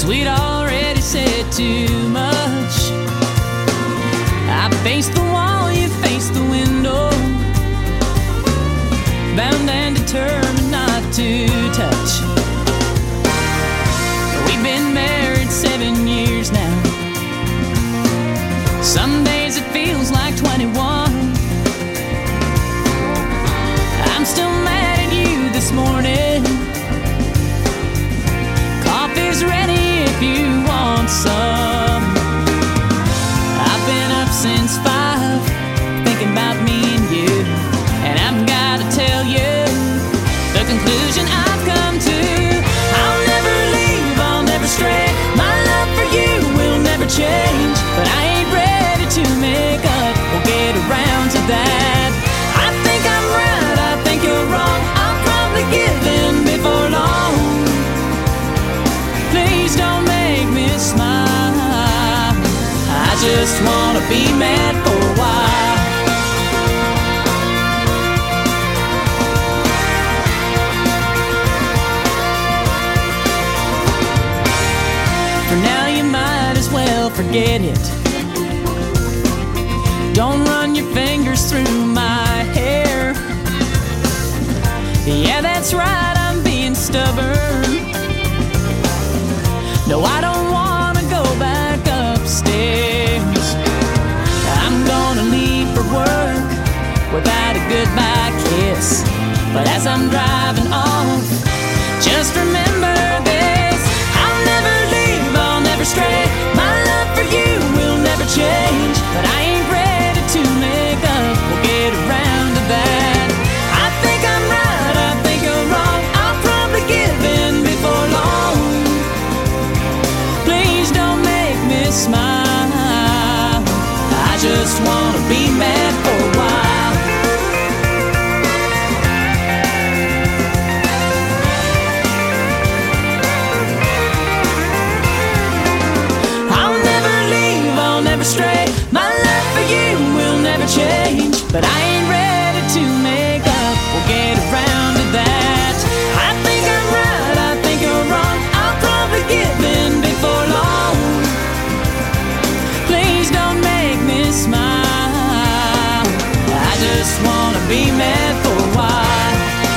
we'd already said too much. I faced the wall, you faced the window, bound and determined not to touch. We've been married 7 years now. Some days it feels like 21. I'm still mad at you this morning. Coffee's ready if you want some. I've been up since 5, thinking about me and you, and I've got to tell you the conclusion I've come to. I'll never leave, I'll never stray. My love for you will never change, but I ain't ready to make up or get around to that. I think I'm right, I think you're wrong. I'll probably give in before long. Please don't make me smile. I just wanna be mad for a while. For now you might as well forget it. Don't run your fingers through my hair. Yeah, that's right, I'm being stubborn. No, I don't wanna go back upstairs. I'm gonna leave for work without a goodbye kiss. But as I'm driving off, just remember this: I'll never leave, I'll never stray. My love for you will never change, but I ain't ready to make up or get around to that. I think I'm right, I think you're wrong. I'll probably give in before long. Please don't make me smile. I just wanna be mad for a while. I'll never leave, I'll never stray. My love for you will never change, but I ain't ready to make up or get around to that. I think I'm right, I think you're wrong. I'll probably give in before long. Please don't make me smile. I just wanna be mad for a while.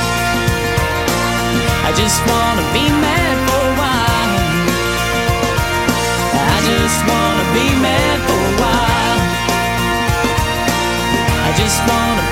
I just wanna be mad for a while. I just wanna be mad for a while. I just wanna